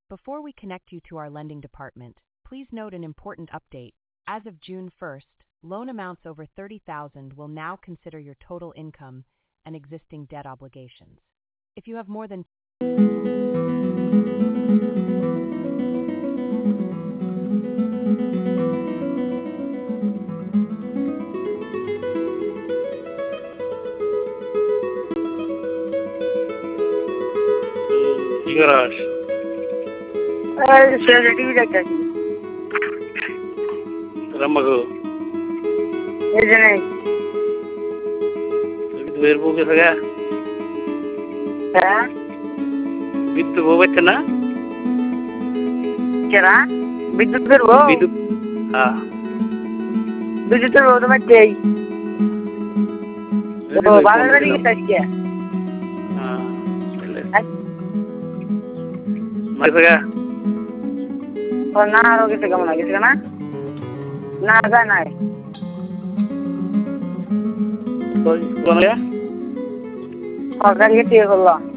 Before we connect you to our lending department, please note an important update. As of June 1st, loan amounts over $30,000 will now consider your total income and existing debt obligations. If you have more than Garage. TV দেখতেছি Ramago. এই যে নেই বিদ্যুতের বউ গেছে গা? হ্যাঁ বিদ্যুৎ বউ বাচ্চা না? কেরা বিদ্যুতের বউ বিদ্যুৎ হ্যাঁ বিদ্যুতের বউ তো বাচ্চাই ও বাবার বাড়ি গেছে আজকে গেছে গা? ও না আরো গেছে কেমন গেছে না না যায় নাই কোন গা? সরকার গেছে করলো